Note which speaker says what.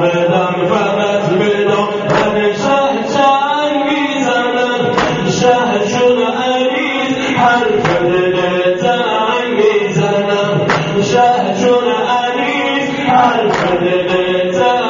Speaker 1: بدم فقط بدم همه شه چنگ میزنم شه شد عریض حرف دل زنگ میزنم شه شد عریض حرف دل زنگ